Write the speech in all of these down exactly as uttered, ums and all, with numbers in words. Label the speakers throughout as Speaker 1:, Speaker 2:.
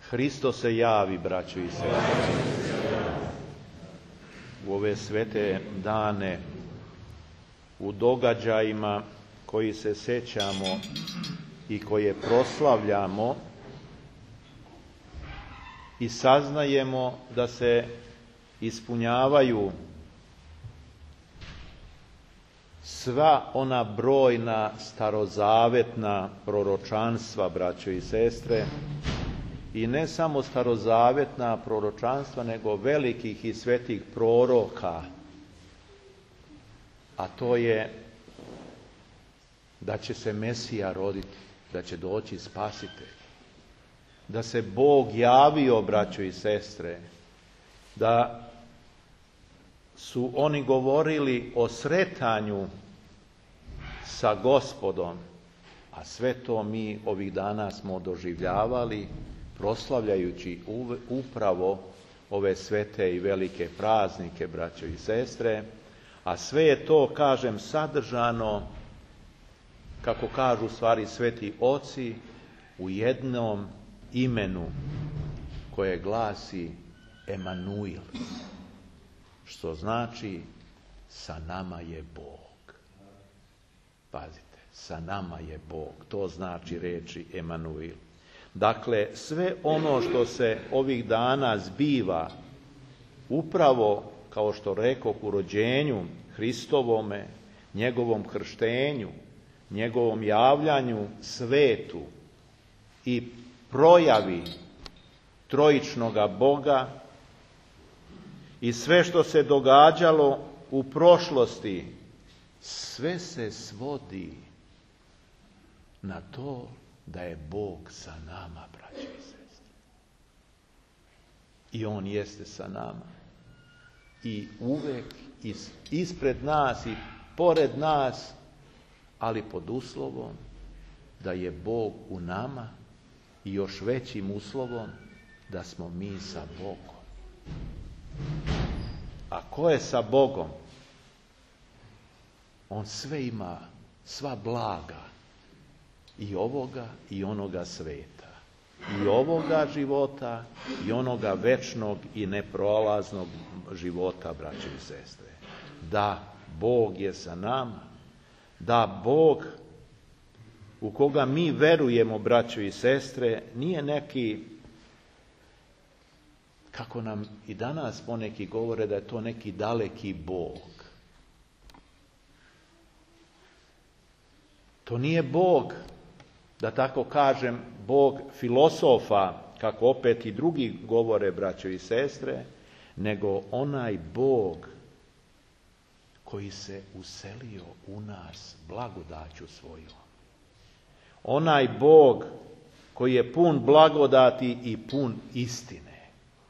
Speaker 1: Hristos se javi, braćo i sestre. U ove svete dane, u događajima koji se sećamo i koje proslavljamo, i saznajemo da se ispunjavaju sva ona brojna starozavetna proročanstva, braćo i sestre, i ne samo starozavetna proročanstva, nego velikih i svetih proroka, a to je da će se Mesija roditi, da će doći Spasitelj, da se Bog javio, braćo i sestre, da su oni govorili o sretanju sa Gospodom, a sve to mi ovih dana smo doživljavali, proslavljajući upravo ove svete i velike praznike, braćo i sestre, a sve je to, kažem, sadržano, kako kažu stvari sveti oci, u jednom imenu koje glasi Emanuil, što znači sa nama je Bog. Pazite, sa nama je Bog, to znači reči Emanuil. Dakle, sve ono što se ovih dana zbiva, upravo, kao što rekoh, u rođenju Hristovome, njegovom krštenju, njegovom javljanju svetu i projavi trojičnoga Boga, i sve što se događalo u prošlosti, sve se svodi na to da je Bog sa nama, braćo i sestre. I On jeste sa nama. I uvek ispred nas i pored nas, ali pod uslovom da je Bog u nama, i još većim uslovom da smo mi sa Bogom. A ko je sa Bogom? On sve ima, sva blaga, i ovoga i onoga sveta, i ovoga života i onoga večnog i neprolaznog života, braćo i sestre. Da, Bog je sa nama, da Bog u koga mi verujemo, braćo i sestre, nije neki, kako nam i danas poneki govore, da je to neki daleki Bog. To nije Bog, da tako kažem, Bog filosofa, kako opet i drugi govore, braćo i sestre, nego onaj Bog koji se uselio u nas blagodaću svojom. Onaj Bog koji je pun blagodati i pun istine.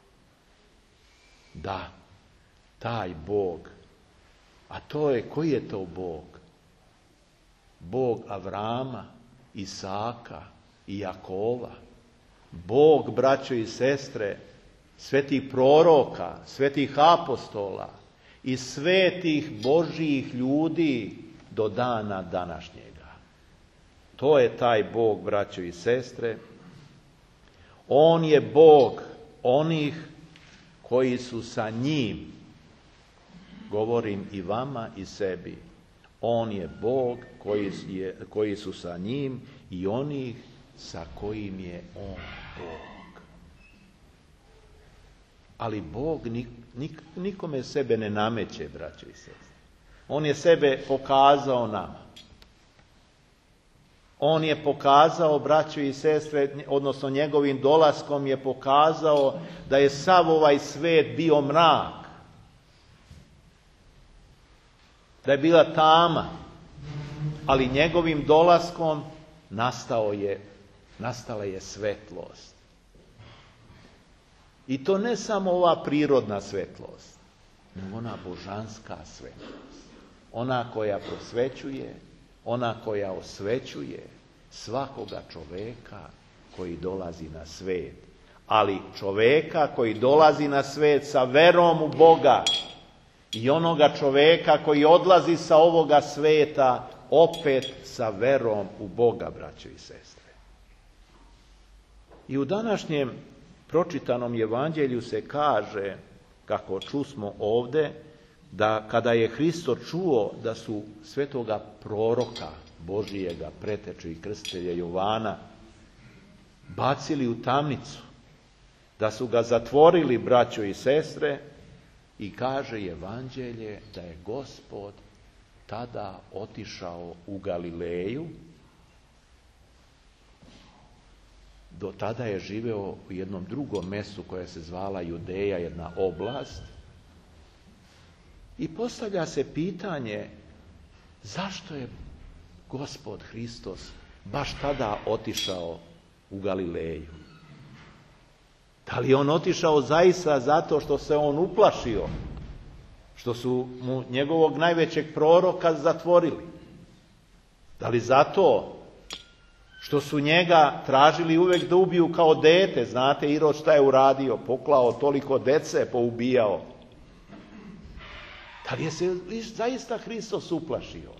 Speaker 1: Da, taj Bog. A to je, koji je to Bog? Bog Avrama, Isaka i Jakova. Bog, braćo i sestre, svetih proroka, svetih apostola i svetih Božjih ljudi do dana današnjega. To je taj Bog, braćo i sestre. On je Bog onih koji su sa njim. Govorim i vama i sebi. On je Bog koji, je, koji su sa njim i onih sa kojim je on Bog. Ali Bog nik, nik, nikome sebe ne nameće, braćo i sestre. On je sebe pokazao nama. On je pokazao, braćo i sestre, odnosno njegovim dolaskom je pokazao da je sav ovaj svet bio mrak. Da je bila tama, ali njegovim dolaskom nastao je, nastala je svetlost. I to ne samo ova prirodna svetlost, nego ona božanska svetlost. Ona koja prosvećuje, ona koja osvećuje svakoga čoveka koji dolazi na svet. Ali čoveka koji dolazi na svet sa verom u Boga, i onoga čoveka koji odlazi sa ovoga sveta opet sa verom u Boga, braćo i sestre. I u današnjem pročitanom evanđelju se kaže, kako čusmo ovde, da kada je Hristo čuo da su svetoga proroka Božijega, preteče i krstitelja Jovana, bacili u tamnicu, da su ga zatvorili, braćo i sestre, i kaže evanđelje da je Gospod tada otišao u Galileju. Do tada je živeo u jednom drugom mjestu koje se zvala Judeja, jedna oblast. I postavlja se pitanje zašto je Gospod Hristos baš tada otišao u Galileju. Da li je on otišao zaista zato što se on uplašio, što su mu njegovog najvećeg proroka zatvorili? Da li zato što su njega tražili uvijek da ubiju kao dete? Znate Irod šta je uradio? Poklao toliko dece, poubijao. Da li je se zaista Hristos uplašio?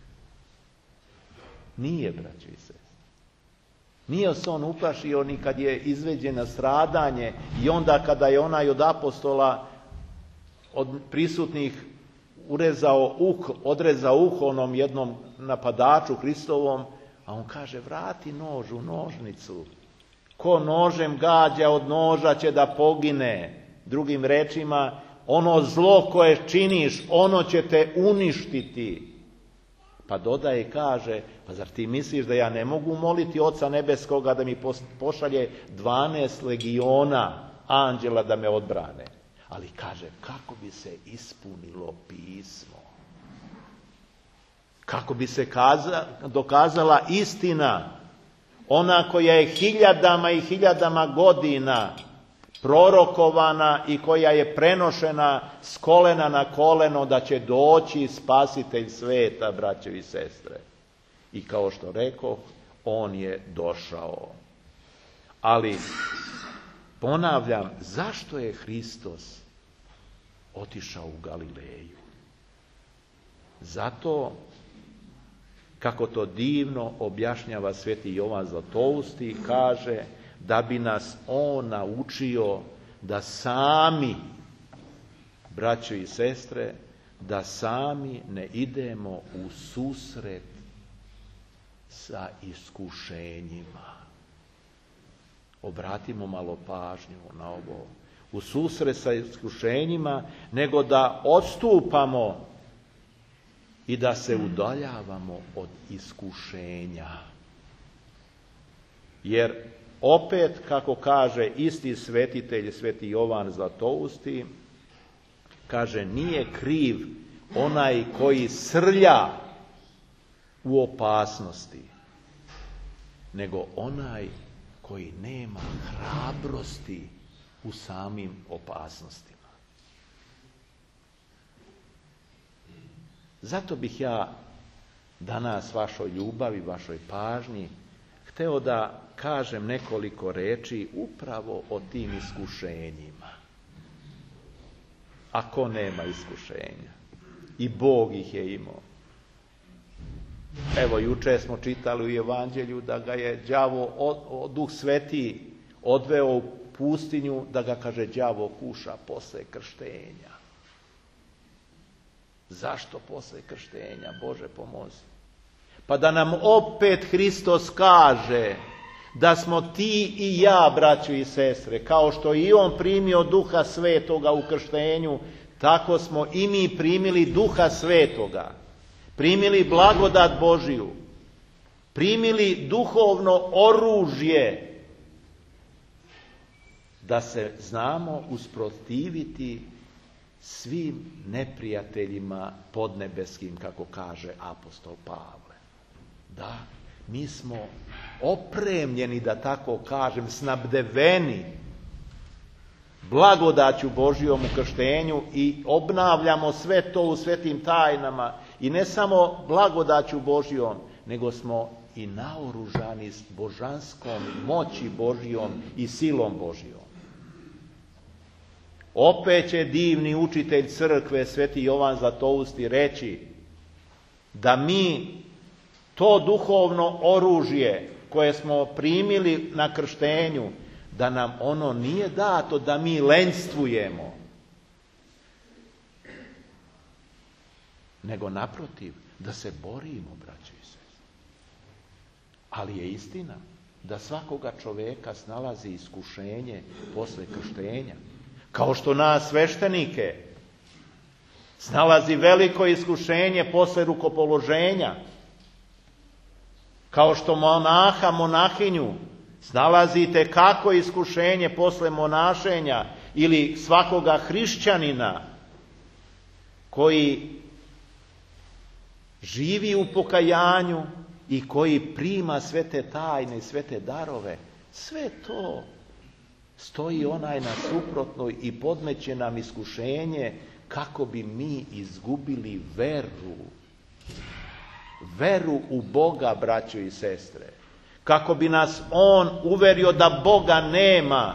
Speaker 1: Nije, braćo i sestre. Nije se on uplašio ni kad je izveđen na stradanje i onda kada je onaj od apostola, od prisutnih, urezao uho, odrezao uho onom jednom napadaču Hristovom, a on kaže vrati nož u nožnicu. Ko nožem gađa, od noža će da pogine. Drugim rečima, ono zlo koje činiš, ono će te uništiti. Pa dodaje i kaže, pa zar ti misliš da ja ne mogu moliti Oca Nebeskoga da mi pošalje dvanaest legiona anđela da me odbrane? Ali kaže, kako bi se ispunilo pismo? Kako bi se kaza, dokazala istina, ona koja je hiljadama i hiljadama godina prorokovana i koja je prenošena s kolena na koleno da će doći spasitelj sveta, braćo i sestre. I kao što rekoh, on je došao. Ali, ponavljam, zašto je Hristos otišao u Galileju? Zato, kako to divno objašnjava sveti Jovan Zlatousti, kaže da bi nas on naučio da sami, braćo i sestre, da sami ne idemo u susret sa iskušenjima. Obratimo malo pažnju na ovo. U susret sa iskušenjima, nego da odstupamo i da se udaljavamo od iskušenja. Jer opet, kako kaže isti svetitelj, sveti Jovan Zlatousti, kaže, nije kriv onaj koji srlja u opasnosti, nego onaj koji nema hrabrosti u samim opasnostima. Zato bih ja danas vašoj ljubavi, vašoj pažnji hteo da kažem nekoliko reči upravo o tim iskušenjima. Ako nema iskušenja, i Bog ih je imao. Evo, juče smo čitali u Evanđelju da ga je đavo, od, od, Duh Sveti odveo u pustinju, da ga, kaže, đavo kuša posle krštenja. Zašto posle krštenja? Bože pomozi. Pa da nam opet Hristos kaže da smo ti i ja, braćo i sestre, kao što i on primio Duha Svetoga u krštenju, tako smo i mi primili Duha Svetoga, primili blagodat Božiju, primili duhovno oružje da se znamo usprotiviti svim neprijateljima podnebeskim, kako kaže apostol Pavle. Da, mi smo opremljeni, da tako kažem, snabdeveni blagodaću Božijom u krštenju i obnavljamo sve to u svetim tajnama. I ne samo blagodaću Božijom, nego smo i naoružani s božanskom moći Božijom i silom Božijom. Opet će divni učitelj crkve, sveti Jovan Zlatousti, reći da mi to duhovno oružje koje smo primili na krštenju, da nam ono nije dato da mi lenjstvujemo, nego naprotiv, da se borimo, braćo i sestre. Ali je istina da svakoga čovjeka snalazi iskušenje posle krštenja. Kao što nas sveštenike snalazi veliko iskušenje posle rukopoloženja. Kao što monaha, monahinju snalazite kako iskušenje posle monašenja ili svakoga hrišćanina koji živi u pokajanju i koji prima sve te tajne i sve te darove, sve to stoji onaj na suprotnoj i podmeće nam iskušenje kako bi mi izgubili veru. Veru u Boga, braćo i sestre. Kako bi nas On uverio da Boga nema.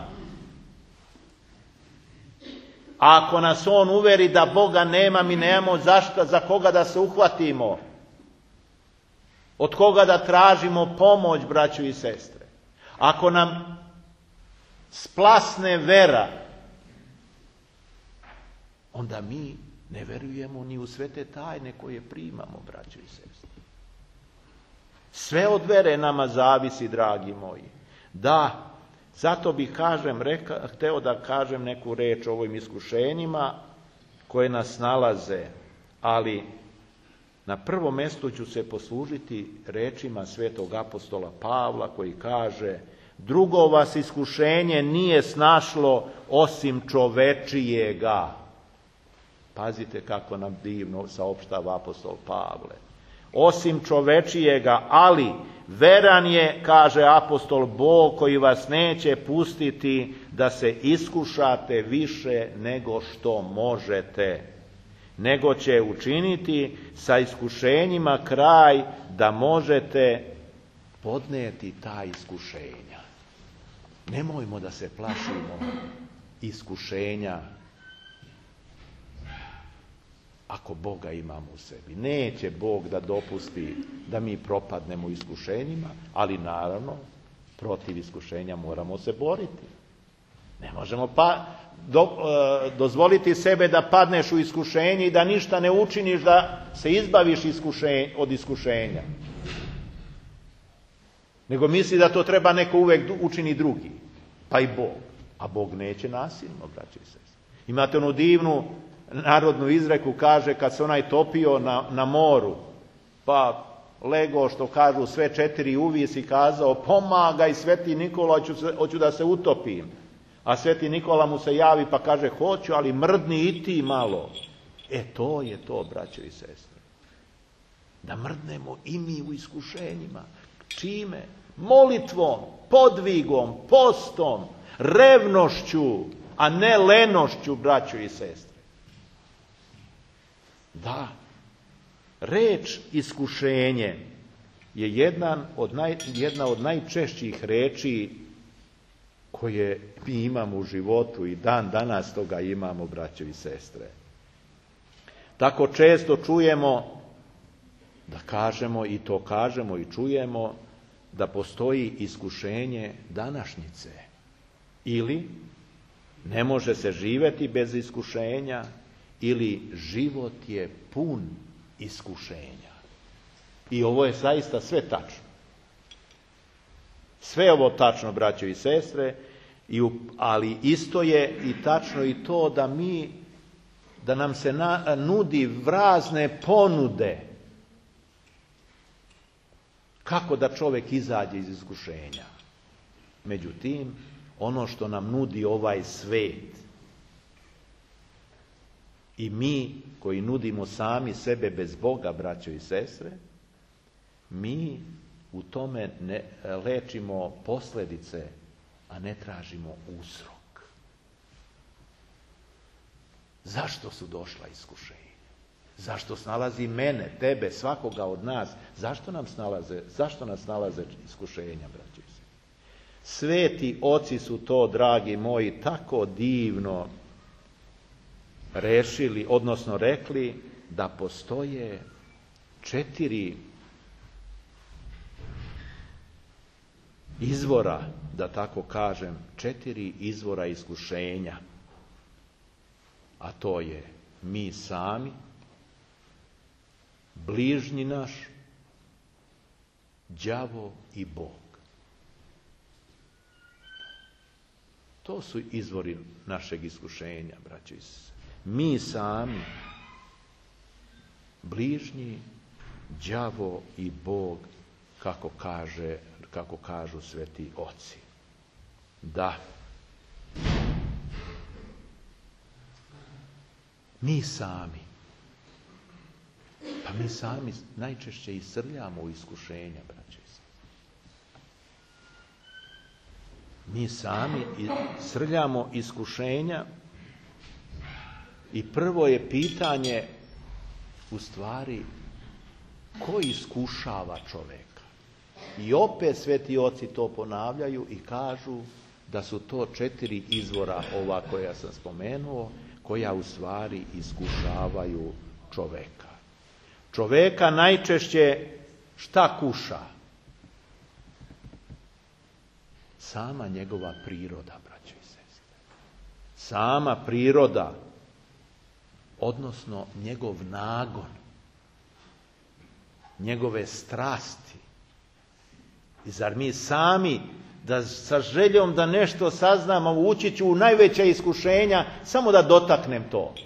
Speaker 1: A ako nas On uveri da Boga nema, mi nemamo zašto, za koga da se uhvatimo. Od koga da tražimo pomoć, braćo i sestre. Ako nam splasne vera, onda mi ne verujemo ni u sve te tajne koje primamo, braćo i sestre. Sve od vere nama zavisi, dragi moji. Da, zato bih kažem, reka, hteo da kažem neku reč o ovim iskušenjima koje nas nalaze, ali na prvom mjestu ću se poslužiti rečima svetog apostola Pavla koji kaže: drugo vas iskušenje nije snašlo osim čovečijega. Pazite kako nam divno saopštava apostol Pavle. Osim čovečijega, ali veran je, kaže apostol, Bog koji vas neće pustiti da se iskušate više nego što možete, nego će učiniti sa iskušenjima kraj da možete podnijeti ta iskušenja. Nemojmo da se plašimo iskušenja ako Boga imamo u sebi. Neće Bog da dopusti da mi propadnemo iskušenjima, ali naravno protiv iskušenja moramo se boriti. Ne možemo pa do, e, dozvoliti sebe da padneš u iskušenje i da ništa ne učiniš da se izbaviš iskušenja, od iskušenja. Nego misli da to treba neko uvek učini drugi, pa i Bog. A Bog neće nasilno, braći i sestre. Imate onu divnu narodnu izreku, kaže kad se onaj topio na, na moru, pa lego, što kažu, sve četiri uvis i kazao: pomagaj Sveti Nikola, hoću, se, hoću da se utopim. A Sveti Nikola mu se javi pa kaže: hoću, ali mrdni i ti malo. E to je to, braćo i sestre. Da mrdnemo i mi u iskušenjima. Čime? Molitvom, podvigom, postom, revnošću, a ne lenošću, braćo i sestre. Da, reč iskušenje je jedan od naj, jedna od najčešćih reči koje mi imamo u životu i dan danas toga imamo, braćo i sestre. Tako često čujemo da kažemo, i to kažemo i čujemo, da postoji iskušenje današnjice. Ili ne može se živjeti bez iskušenja, ili život je pun iskušenja. I ovo je zaista sve tačno. Sve ovo tačno, braćo i sestre, i u, ali isto je i tačno i to da mi, da nam se na, nudi razne ponude kako da čovjek izađe iz iskušenja. Međutim, ono što nam nudi ovaj svet i mi koji nudimo sami sebe bez Boga, braćo i sestre, mi u tome ne lečimo posljedice, a ne tražimo uzrok. Zašto su došla iskušenja? Zašto snalazi mene, tebe, svakoga od nas? Zašto nam snalaze, zašto nas snalaze iskušenja, braći i sestre? Sveti oci su to, dragi moji, tako divno rešili, odnosno rekli da postoje četiri izvora, da tako kažem, četiri izvora iskušenja. A to je mi sami, bližnji naš, đavo i Bog. To su izvori našeg iskušenja, braćo i sestre. Mi sami, bližnji, đavo i Bog, kako kaže, kako kažu sveti oci. Da. Mi sami. Pa mi sami najčešće i srljamo u iskušenja, braćo i sestre. Mi sami srljamo iskušenja i prvo je pitanje, u stvari, ko iskušava čoveka? I opet sveti oci to ponavljaju i kažu da su to četiri izvora, ova koja sam spomenuo, koja u stvari iskušavaju čoveka. Čoveka najčešće šta kuša? Sama njegova priroda, braćo i sestre. Sama priroda, odnosno njegov nagon, njegove strasti. I zar mi sami, da sa željom da nešto saznamo, ući ću u najveća iskušenja, samo da dotaknem to.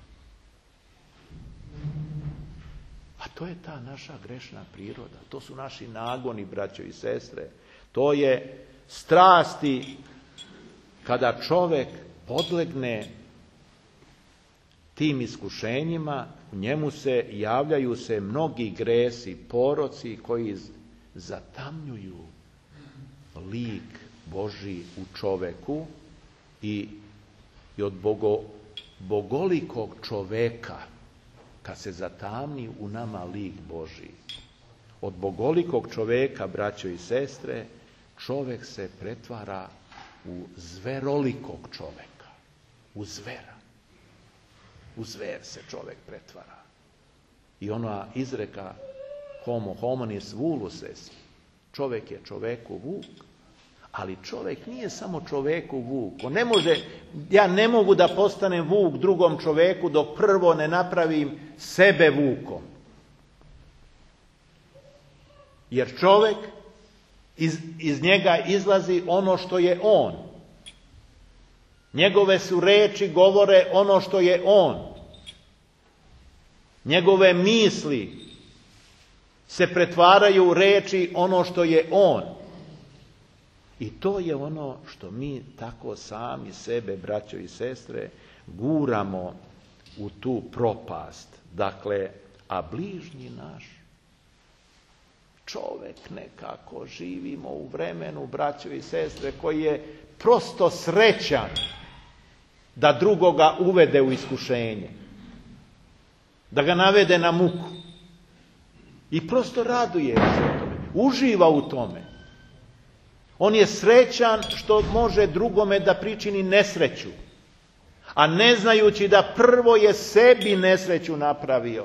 Speaker 1: A to je ta naša grešna priroda. To su naši nagoni, braćo i sestre. To je strasti kada čovjek podlegne tim iskušenjima, u njemu se javljaju se mnogi gresi, poroci koji zatamnjuju lik Božji u čoveku i, i od bogo, bogolikog čoveka, kad se zatamni u nama lik Božji, od bogolikog čoveka, braćo i sestre, čovek se pretvara u zverolikog čoveka, u zvera. U zver se čovek pretvara. I ona izreka homo hominis vulus est, čovek je čoveku vuk, ali čovek nije samo čoveku vuk. On ne može, ja ne mogu da postanem vuk drugom čoveku dok prvo ne napravim sebe vukom. Jer čovek, iz, iz njega izlazi ono što je on. Njegove su reči govore ono što je on. Njegove misli se pretvaraju u reči ono što je on. I to je ono što mi tako sami sebe, braćo i sestre, guramo u tu propast. Dakle, a bližnji naš, čovek nekako živimo u vremenu, braćo i sestre, koji je prosto srećan da drugoga uvede u iskušenje, da ga navede na muku. I prosto raduje se u tome, uživa u tome. On je srećan što može drugome da pričini nesreću, a ne znajući da prvo je sebi nesreću napravio.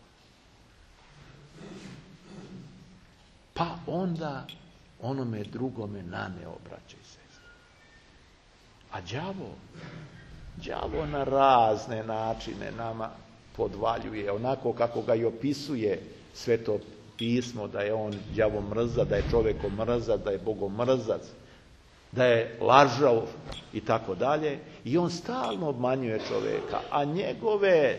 Speaker 1: Pa onda onome drugome naneo, braće i sestre. A đavo, đavo na razne načine nama podvaljuje, onako kako ga i opisuje Sveto pismo, da je on đavo mrzac, da je čovjeko mrzac, da je Bogom mrzac, da je lažov i tako dalje. I on stalno obmanjuje čovjeka, a njegove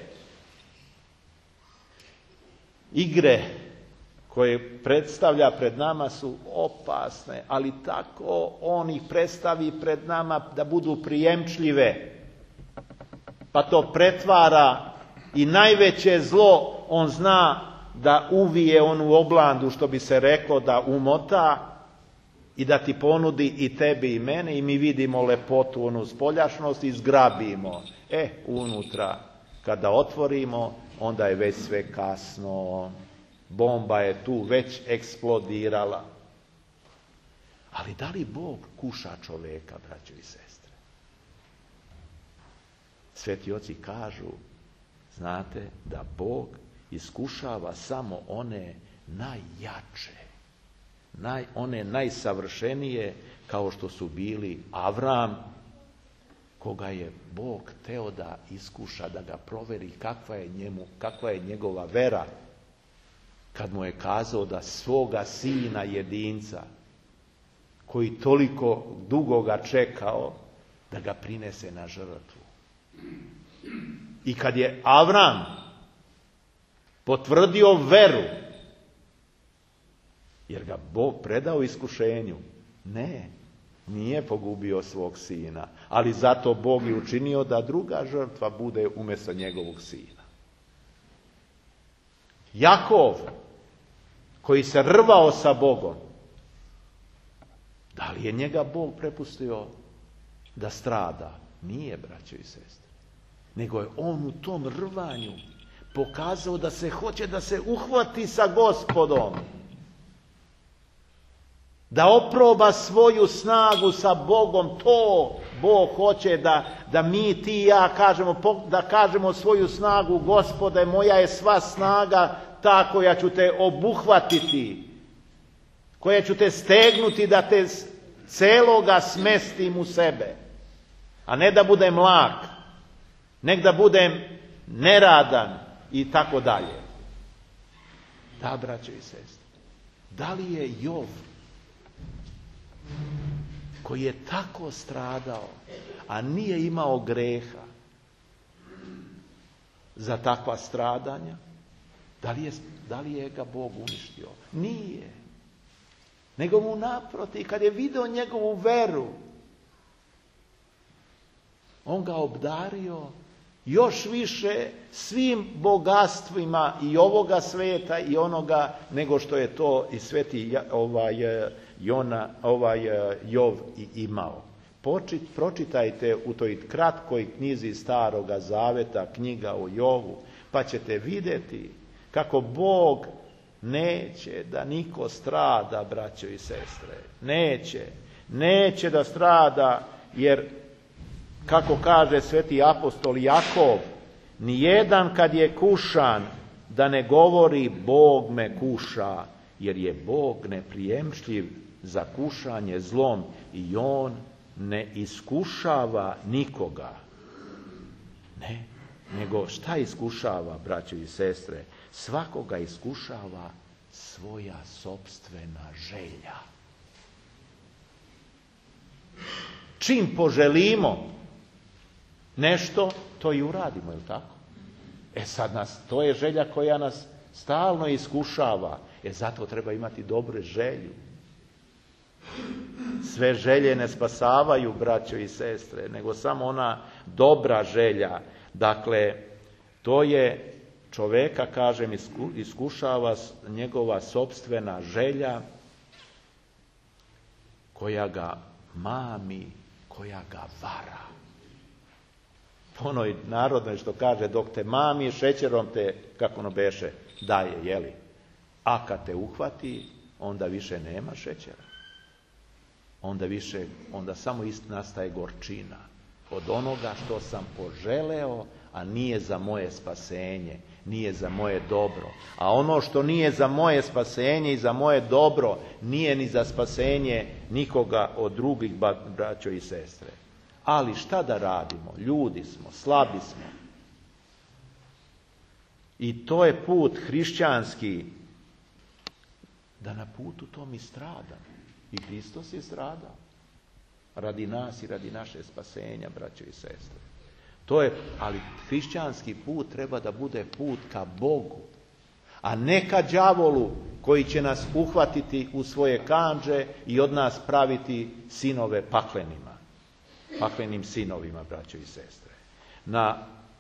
Speaker 1: igre koje predstavlja pred nama su opasne, ali tako on ih predstavi pred nama da budu prijemčljive. Pa to pretvara i najveće zlo on zna da uvije onu oblandu, što bi se reklo, da umota i da ti ponudi i tebi i mene i mi vidimo lepotu, onu spoljašnost i zgrabimo. E, unutra, kada otvorimo, onda je već sve kasno. Bomba je tu već eksplodirala. Ali da li Bog kuša čoveka, braćo i sestre? Sveti oci kažu, znate, da Bog iskušava samo one najjače, Naj, one najsavršenije, kao što su bili Avram, koga je Bog teo da iskuša, da ga proveri kakva je, njemu, kakva je njegova vera, kad mu je kazao da svoga sina jedinca, koji toliko dugo ga čekao, da ga prinese na žrtvu. I kad je Avram potvrdio veru, jer ga Bog predao iskušenju, ne, nije pogubio svog sina, ali zato Bog je učinio da druga žrtva bude umjesto njegovog sina. Jakov, koji se rvao sa Bogom, da li je njega Bog prepustio da strada? Nije, braćo i sestre. Nego je on u tom rvanju pokazao da se hoće da se uhvati sa Gospodom. Da oproba svoju snagu sa Bogom. To Bog hoće da, da mi, ti i ja kažemo, da kažemo svoju snagu. Gospode, moja je sva snaga ta koja ću te obuhvatiti, koja ću te stegnuti da te celoga smestim u sebe, a ne da budem lak, nek da budem neradan i tako dalje. Da, braćo i sestre, da li je Jov, koji je tako stradao, a nije imao greha za takva stradanja, da li je, da li je ga Bog uništio? Nije. Nego mu naprotiv, kad je video njegovu veru, on ga obdario još više svim bogatstvima i ovoga sveta i onoga, nego što je to i sveti ovaj, Jona, ovaj, Jov i imao. Počit, pročitajte u toj kratkoj knjizi Staroga Zaveta, knjiga o Jovu, pa ćete vidjeti kako Bog neće da niko strada, braćo i sestre. Neće. Neće da strada, jer, kako kaže sveti apostol Jakov, nijedan kad je kušan da ne govori Bog me kuša, jer je Bog neprijemčljiv za kušanje zlom i on ne iskušava nikoga. Ne, nego šta iskušava, braćo i sestre? Svakoga iskušava svoja sopstvena želja. Čim poželimo nešto, to i uradimo, je li tako? E sad nas, to je želja koja nas stalno iskušava. E zato treba imati dobru želju. Sve želje ne spasavaju, braćo i sestre, nego samo ona dobra želja. Dakle, to je čoveka, kažem, iskušava njegova sopstvena želja koja ga mami, koja ga vara. Po onoj narodnoj što kaže, dok te mami, šećerom te, kako ono beše, daje, jeli? A kad te uhvati, onda više nema šećera. Onda više, onda samo ist nastaje gorčina od onoga što sam poželeo, a nije za moje spasenje, nije za moje dobro. A ono što nije za moje spasenje i za moje dobro, nije ni za spasenje nikoga od drugih, braćo i sestre. Ali šta da radimo? Ljudi smo, slabi smo. I to je put hrišćanski, da na putu tom i stradamo. I Hristos je stradao radi nas i radi naše spasenja, braćo i sestre. To je, ali hrišćanski put treba da bude put ka Bogu, a ne ka đavolu koji će nas uhvatiti u svoje kandže i od nas praviti sinove paklenima, paklenim sinovima, braćo i sestre. Na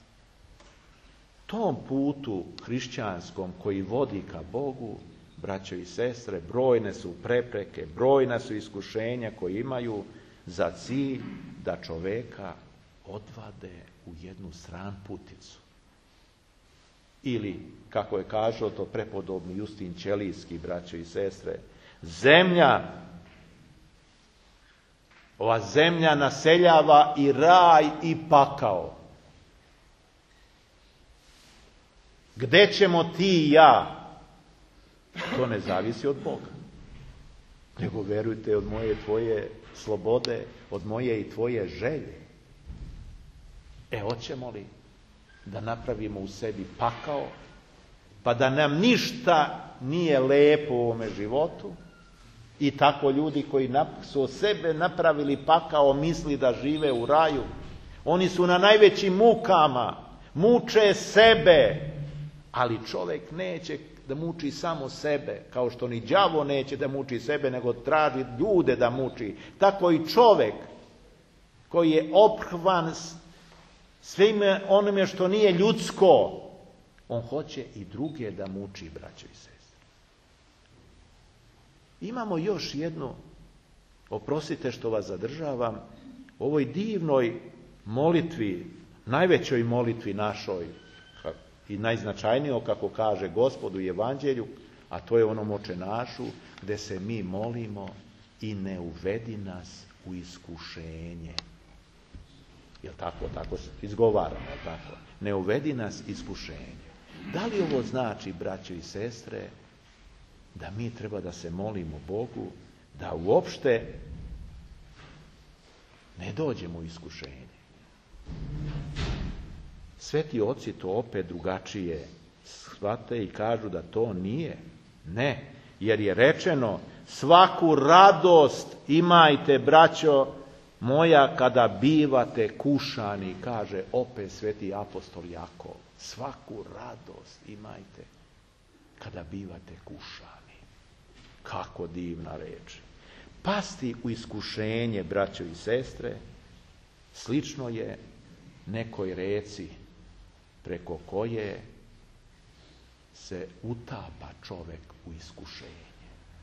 Speaker 1: tom putu hrišćanskom koji vodi ka Bogu, braćo i sestre, brojne su prepreke, brojna su iskušenja koji imaju za cilj da čoveka odvade u jednu stranputicu. Ili, kako je kažao to prepodobni Justin Ćelijski, braćo i sestre, zemlja, ova zemlja naseljava i raj i pakao. Gde ćemo ti i ja? To ne zavisi od Boga. nego verujte od moje tvoje slobode, od moje i tvoje želje. E, hoćemo li da napravimo u sebi pakao, pa da nam ništa nije lepo u ovome životu, i tako ljudi koji su od sebe napravili pakao misli da žive u raju. Oni su na najvećim mukama, muče sebe, ali čovjek neće da muči samo sebe, kao što ni đavo neće da muči sebe, nego traži ljude da muči. Tako i čovjek koji je ophrvan svime onome što nije ljudsko, on hoće i druge da muči, braćo i sestre. Imamo još jednu, oprostite što vas zadržavam, u ovoj divnoj molitvi, najvećoj molitvi našoj i najznačajnijoj, kako kaže Gospod u Evanđelju, a to je onom Oče našu, gdje se mi molimo: i ne uvedi nas u iskušenje. Jel tako? Tako izgovaramo, jel tako? Ne uvedi nas iskušenje. Da li ovo znači, braćo i sestre, da mi treba da se molimo Bogu da uopšte ne dođemo u iskušenje? Sveti oci to opet drugačije shvate i kažu da to nije. Ne, jer je rečeno: svaku radost imajte, braćo moja, kada bivate kušani, kaže opet sveti apostol Jakov. Svaku radost imajte kada bivate kušani. Kako divna reč. Pasti u iskušenje, braćo i sestre, slično je nekoj reci preko koje se utapa čovjek u iskušenje.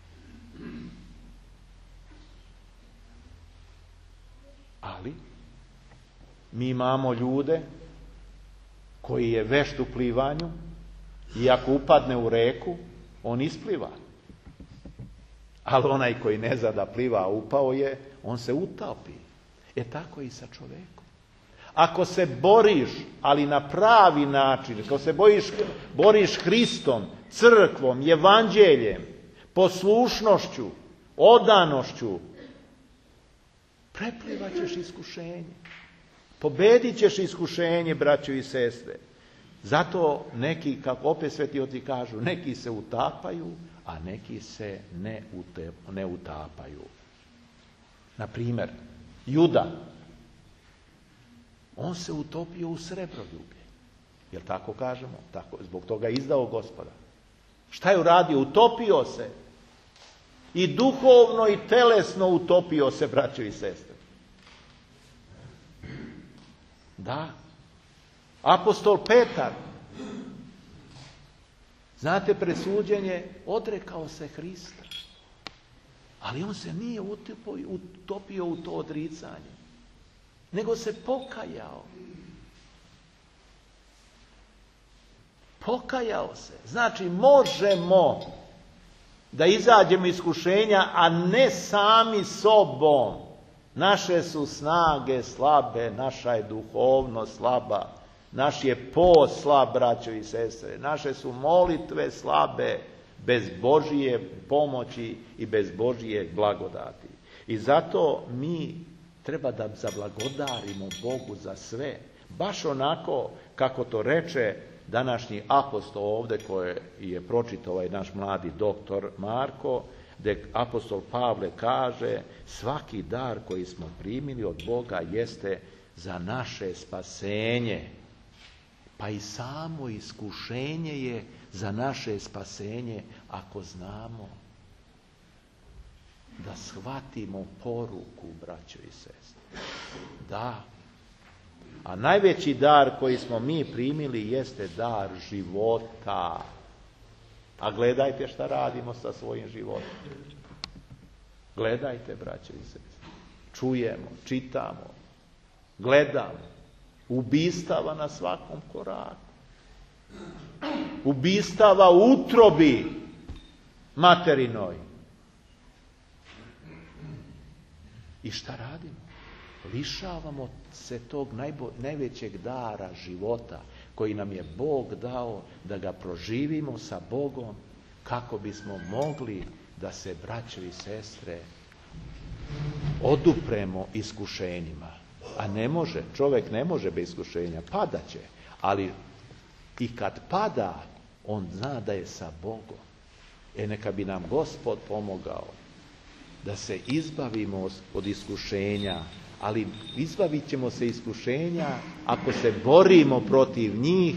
Speaker 1: Ali mi imamo ljude koji je vešt u plivanju i ako upadne u reku, on ispliva. Ali onaj koji ne zna da pliva, a upao je, on se utopi. E tako i sa čovjekom. Ako se boriš, ali na pravi način, ako se boriš, boriš Hristom, crkvom, evanđeljem, poslušnošću, odanošću, preplivat ćeš iskušenje. Pobedit ćeš iskušenje, braćo i sestre. Zato neki, kako opet sveti oci kažu, neki se utapaju, a neki se ne, ute, ne utapaju. Na primjer, Juda. On se utopio u srebroljublje. Jel tako kažemo? Tako, zbog toga je izdao Gospoda. Šta je uradio? Utopio se. I duhovno i telesno utopio se, braćo i sestre. Da. Apostol Petar, znate, presuđenje, odrekao se Hrista. Ali on se nije utopio u to odricanje, nego se pokajao. Pokajao se. Znači, možemo da izađemo iz iskušenja, a ne sami sobom. Naše su snage slabe, naša je duhovnost slaba, naš je post slab, braćo i sestre, naše su molitve slabe, bez Božije pomoći i bez Božije blagodati. I zato mi treba da zablagodarimo Bogu za sve, baš onako kako to reče današnji apostol ovdje, koje je pročitao ovaj naš mladi doktor Marko, gdje apostol Pavle kaže: svaki dar koji smo primili od Boga jeste za naše spasenje. Pa i samo iskušenje je za naše spasenje, ako znamo da shvatimo poruku, braćo i sestre. Da. A najveći dar koji smo mi primili jeste dar života. A gledajte šta radimo sa svojim životom. Gledajte, braćo i sestre. Čujemo, čitamo, gledamo. Ubistava na svakom koraku. Ubistava u utrobi materinoj. I šta radimo? Lišavamo se tog najbo, najvećeg dara života koji nam je Bog dao da ga proživimo sa Bogom, kako bismo mogli da se, braćo i sestre, odupremo iskušenjima. A ne može, čovjek ne može bez iskušenja, padaće. Ali i kad pada, on zna da je sa Bogom. E neka bi nam Gospod pomogao da se izbavimo od iskušenja, ali izbavit ćemo se iskušenja ako se borimo protiv njih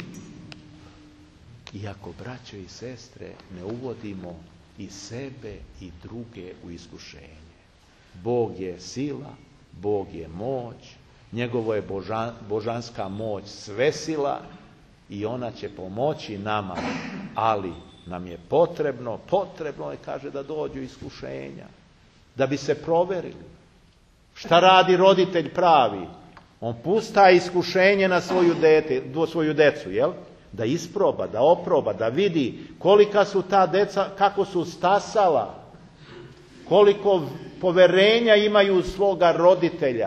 Speaker 1: i ako, braćo i sestre, ne uvodimo i sebe i druge u iskušenje. Bog je sila, Bog je moć, njegovo je božan, božanska moć svesila i ona će pomoći nama, ali nam je potrebno, potrebno je, kaže, da dođu iskušenja, da bi se proverili. Šta radi roditelj pravi? On pusta iskušenje na svoju, dete, svoju decu, jel? Da isproba, da oproba, da vidi kolika su ta deca, kako su stasala, koliko poverenja imaju u svoga roditelja.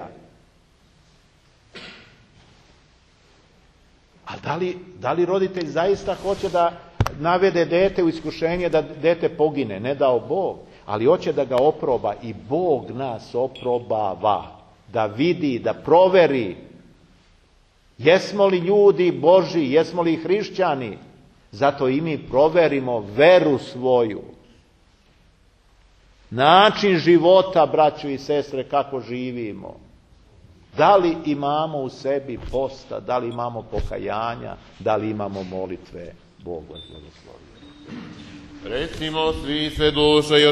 Speaker 1: A da li, da li roditelj zaista hoće da navede dete u iskušenje, da dete pogine? Ne dao Bog, ali hoće da ga oproba i Bog nas oprobava. Da vidi, da proveri. Jesmo li ljudi Božji, jesmo li hrišćani? Zato i mi proverimo veru svoju. Način života, braćo i sestre, kako živimo. Da li imamo u sebi posta, da li imamo pokajanja, da li imamo molitve. Bog vas blagoslovi.
Speaker 2: Recimo svi sve duše